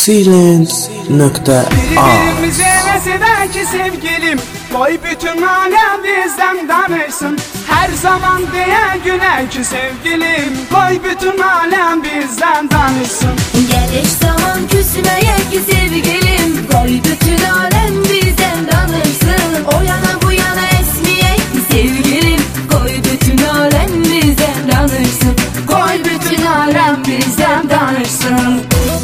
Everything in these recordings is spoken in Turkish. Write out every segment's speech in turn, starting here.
Silence.a Birbirimize mesela ki sevgilim, koy bütün alem bizden danışsın. Her zaman diye güne ki sevgilim, koy bütün alem bizden danışsın. Geliş zaman küsmeye ki sevgilim, koy bütün alem bizden danışsın. O yana bu yana esmeye ki sevgilim, koy bütün alem bizden danışsın. Koy bütün alem bizden danışsın.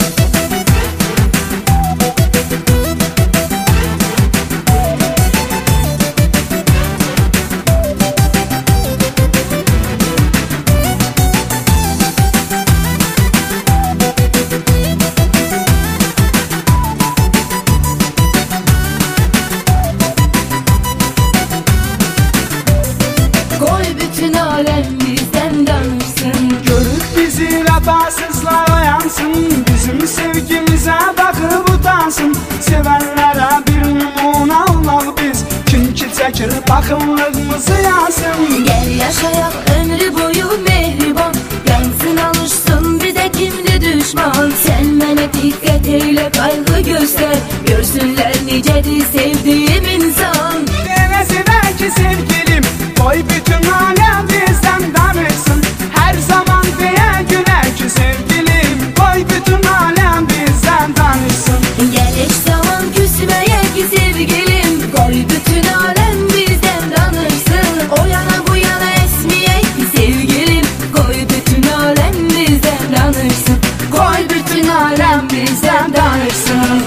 Vefasızlar yansın, bizim sevgimize bakıp utansın. Sevenlere bir numune olaq biz, kim ki çəkir bakımlığımızı yansın. Gel yaşayak ömrü boyu mehriban, yansın alışsın bize kimdi düşman. Sen mənə dikkat eyle, kaygı göster, görsünler nicedir sevdiğim insan. Demesine ki sevgilim, koy bütün alem bizden danışsın. Her zaman diye güne ki sevgilim, koy bütün alem bizden danışsın. Geliş zaman küsmeye ki sevgilim, koy bütün alem bizden danışsın. O yana bu yana esmeye ki sevgilim, koy bütün alem bizden danışsın. Koy bütün alem bizden danışsın.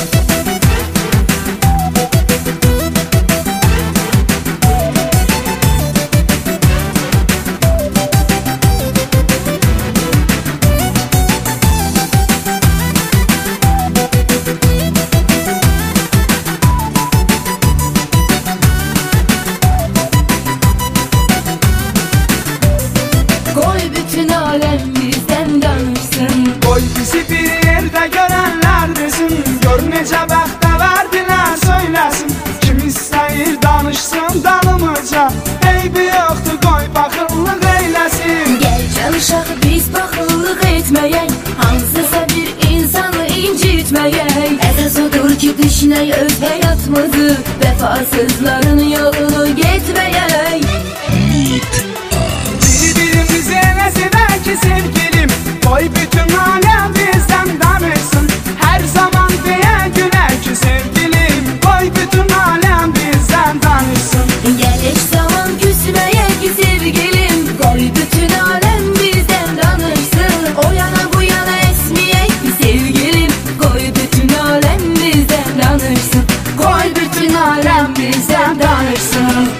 Koy bizi bir yerde görenler desin, gör necə bəxtə verdilər söyləsin. Kim istəyir danışsın dalımıca, eybi yoxdur koy baxıllıq eyləsin. Gel çalışaq biz baxıllıq etməyək, hansısa bir insanı incitməyək. Əsas odur ki düşünək öz həyatımızı, vəfasızların yolunu getməyək. Birbirimize nəsədə ki sevgilim, koy bütün alem bizden danışsın. Her zaman diye güne ki sevgilim, koy bütün alem bizden danışsın. Geliş zaman küsmeye ki sevgilim, koy bütün alem bizden danışsın. O yana bu yana esmeye ki sevgilim, koy bütün alem bizden danışsın. Koy bütün alem bizden danışsın.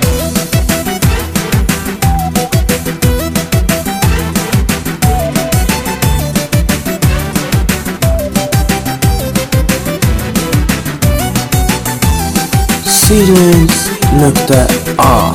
Silence.a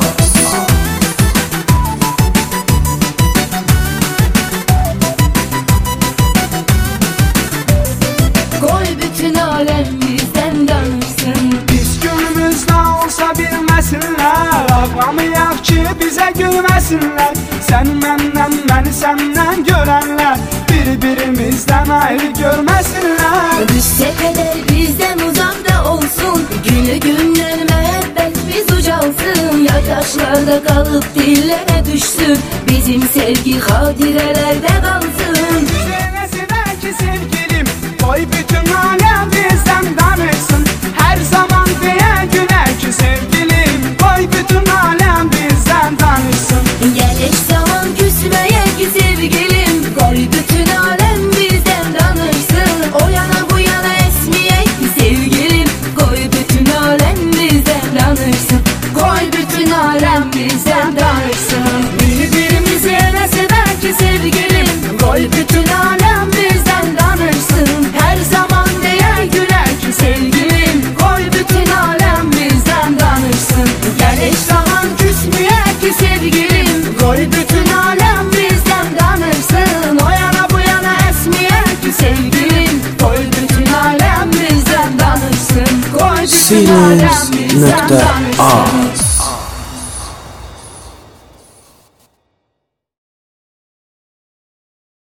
Koy bütün alem bizden danışsın. Biz günümüzde olsa bilmesinler, ağlamayaq ki bize gülmesinler. Sen məndən, məni səndən görənlər, birbirimizden ayrı görmesinler. Düşse kadar bizden uzakta olsun, günü günden müebbet biz ucalsın. Yataşlarda kalıp dillere düşsün, bizim sevgi hadirelerde kalsın. Sevmesine ki sevgilim, koy bütün alem bizden danışsın. Her zaman diye güne ki sevgilim, koy bütün alem bizden danışsın. Geliş zaman küsmeye ki sevgilim, koy bütün alem bizden danışsın. O yana bu yana esmeye ki sevgilim, koy bütün alem bizden danışsın. Koy bütün alem bizden danışsın. Birbirimize neseder ki sevgilim, koy bütün alem bizden danışsın. Her zaman diye güne ki sevgilim, koy bütün alem bizden danışsın. Geliş zaman küsmeye ki sevgilim, koy bütün alem bizden danışsın. O yana bu yana esmeye ki sevgilim, koy bütün alem bizden danışsın. Koy bütün alem bizden danışsın. Silence.a